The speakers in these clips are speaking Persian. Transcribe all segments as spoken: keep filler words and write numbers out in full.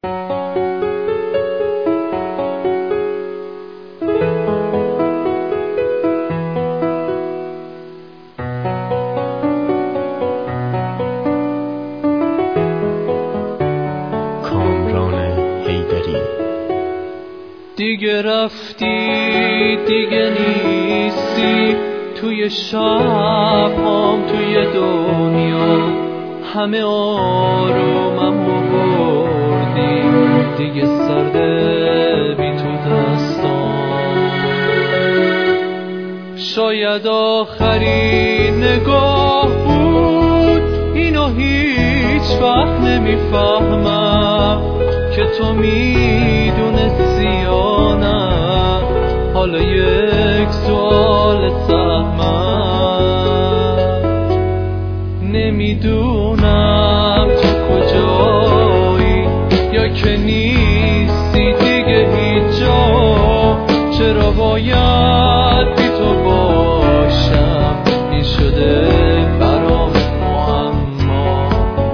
دیگه رفتی دیگه نیستی توی شبام توی دنیا، همه آروممو بردی، دیگه سرده بی تو دستام. شاید آخرین نگاه بود، اینو هیچ وقت نمیفهمم که تو میدونستی یا نه. حالا یک سوال سهمم، نمیدونم تو کجایی یا که نیستی دیگه هیچ جا. چرا باید بی تو باشم، این شده برام معما.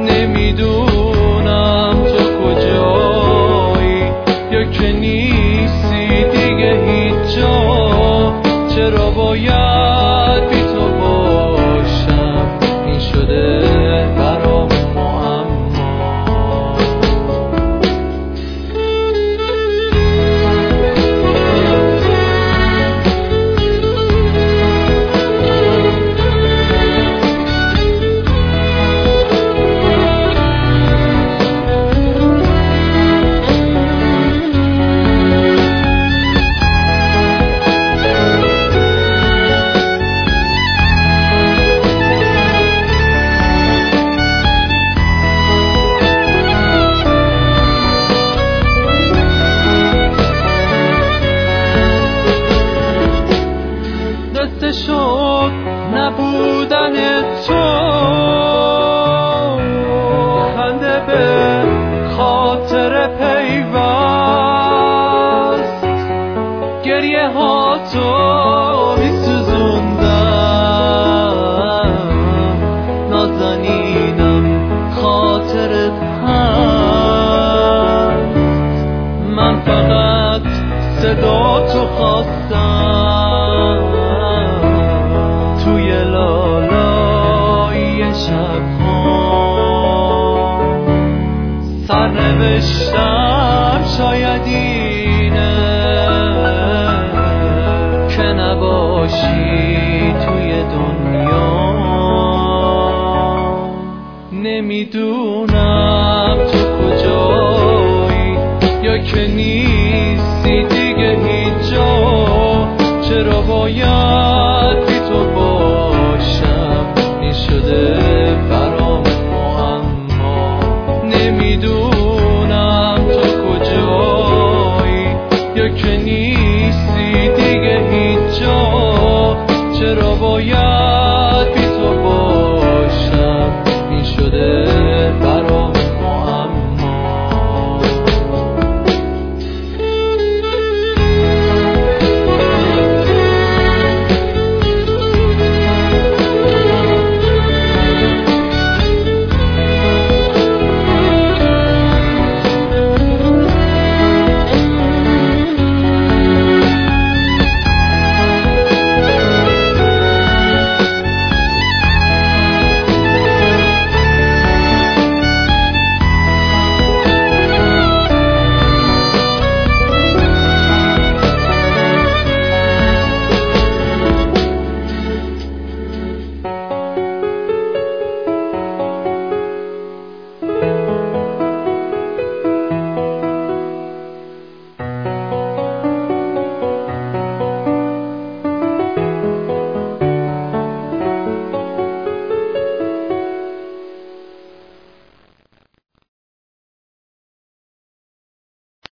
نمیدونم تو کجایی یا که نیستی دیگه هیچ جا. چرا باید بی تو باشم، این شده برام معما. شد نبودن تو، خنده به خاطر پیوست، گریه ها تو میسوزوندم، نازنینم خاطرت هست. من فقط صدا تو خواستم توی لالای شب‌ها. سرنوشتم شاید اینه که نباشی توی دنیا. نمیدونم تو کجایی یا که نیستی دیگه هیچ جا. چرا باید بی تو باشم، این شده